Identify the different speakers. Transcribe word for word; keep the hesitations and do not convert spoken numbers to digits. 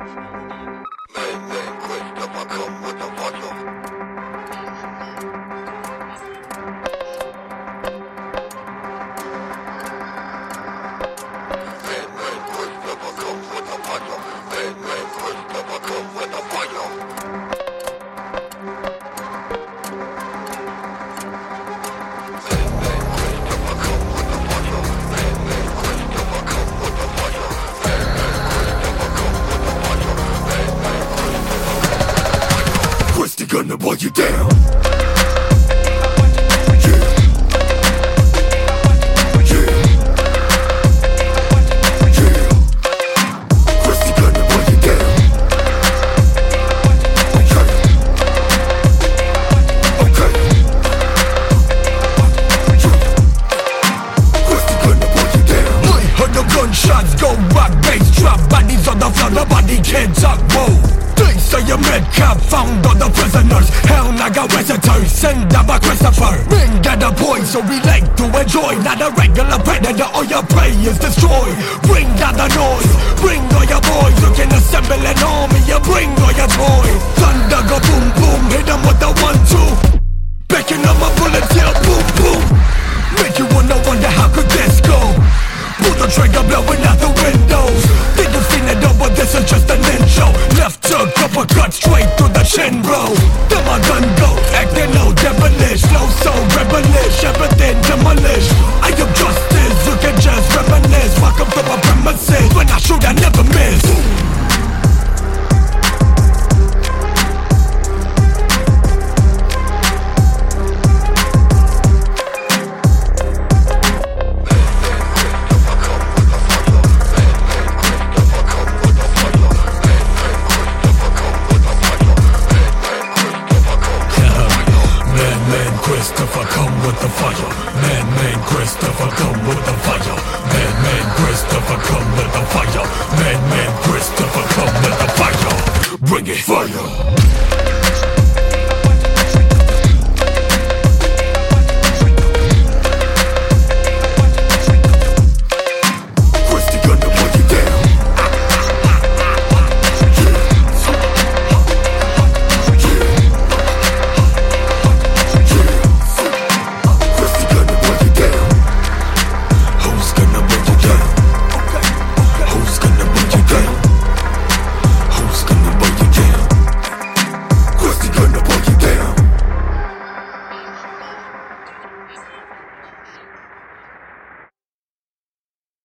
Speaker 1: Gonna boil you down. Gunshots go, rock, bass drop, bodies on the floor, nobody can talk, whoa. They say a mad cop found all the prisoners. Hell, I got visitors, send them a Christopher. Men got a point, so we like to enjoy. Not a regular predator, all your prey is destroyed. Bring down the noise, bring all your boys. You can assemble an army, you bring all your toys. Thunder go boom boom, hit them with the one two. Backing up my bullets, yeah, boom boom. Make you wanna wonder how could this go? Pull the trigger, blowing out the windows. Think you've seen it all, but this is just an intro. Left hook, uppercut straight through the chin, bro. Then my gun goes, acting all devilish. Flow so rebellish, everything demolished. I am justice, you can just reminisce. Welcome to my premises, when I shoot I never miss. Christopher, come with the fire. Man, man, Christopher, come with the fire. Man, man, Christopher, come with the fire. Man, man, Christopher, come with the fire. Bring it, fire.